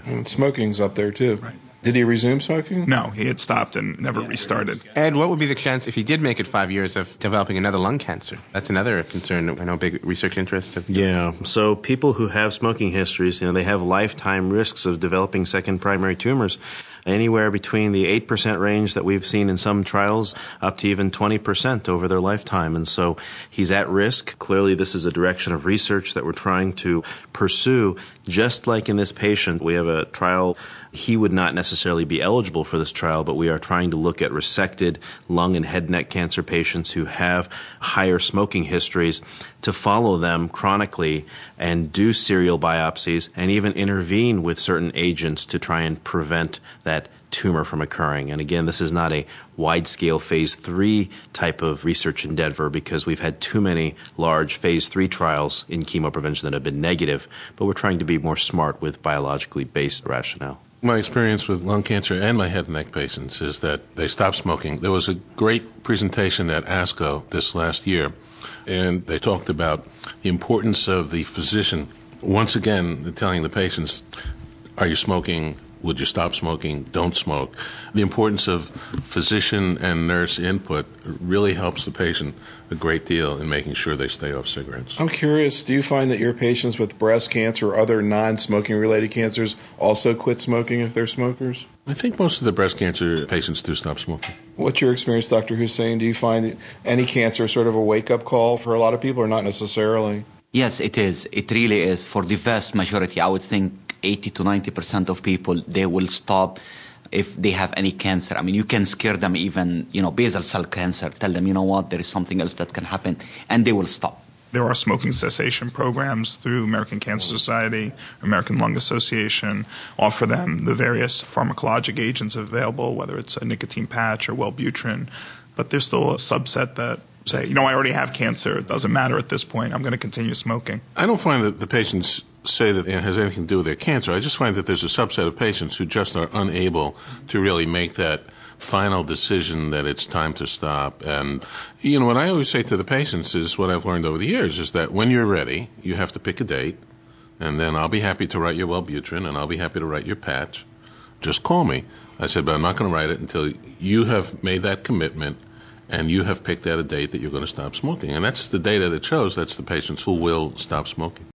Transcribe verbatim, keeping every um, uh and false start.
And smoking's up there, too. Right. Did he resume smoking? No, he had stopped and never restarted. Ed, what would be the chance, if he did make it five years, of developing another lung cancer? That's another concern. I know big research interest. Of yeah, so people who have smoking histories, you know, they have lifetime risks of developing second primary tumors. Anywhere between the eight percent range that we've seen in some trials up to even twenty percent over their lifetime. And so he's at risk. Clearly, this is a direction of research that we're trying to pursue. Just like in this patient, we have a trial. He would not necessarily be eligible for this trial, but we are trying to look at resected lung and head and neck cancer patients who have higher smoking histories to follow them chronically and do serial biopsies and even intervene with certain agents to try and prevent that tumor from occurring. And again, this is not a wide-scale phase three type of research endeavor because we've had too many large phase three trials in chemoprevention that have been negative, but we're trying to be more smart with biologically based rationale. My experience with lung cancer and my head and neck patients is that they stop smoking. There was a great presentation at ASCO this last year, and they talked about the importance of the physician, once again, telling the patients, are you smoking? Would you stop smoking? Don't smoke. The importance of physician and nurse input really helps the patient a great deal in making sure they stay off cigarettes. I'm curious, do you find that your patients with breast cancer or other non-smoking related cancers also quit smoking if they're smokers? I think most of the breast cancer patients do stop smoking. What's your experience, Doctor Hussain? Do you find that any cancer sort of a wake-up call for a lot of people or not necessarily? Yes, it is. It really is. For the vast majority, I would think eighty to ninety percent of people, they will stop if they have any cancer. I mean, you can scare them even, you know, basal cell cancer. Tell them, you know what, there is something else that can happen, and they will stop. There are smoking cessation programs through American Cancer Society, American Lung Association, offer them the various pharmacologic agents available, whether it's a nicotine patch or Wellbutrin. But there's still a subset that say, you know, I already have cancer. It doesn't matter at this point. I'm going to continue smoking. I don't find that the patients say that it has anything to do with their cancer. I just find that there's a subset of patients who just are unable to really make that final decision that it's time to stop. And, you know, what I always say to the patients is what I've learned over the years is that when you're ready, you have to pick a date, and then I'll be happy to write your Wellbutrin, and I'll be happy to write your patch. Just call me. I said, but I'm not going to write it until you have made that commitment and you have picked out a date that you're going to stop smoking. And that's the data that shows that's the patients who will stop smoking.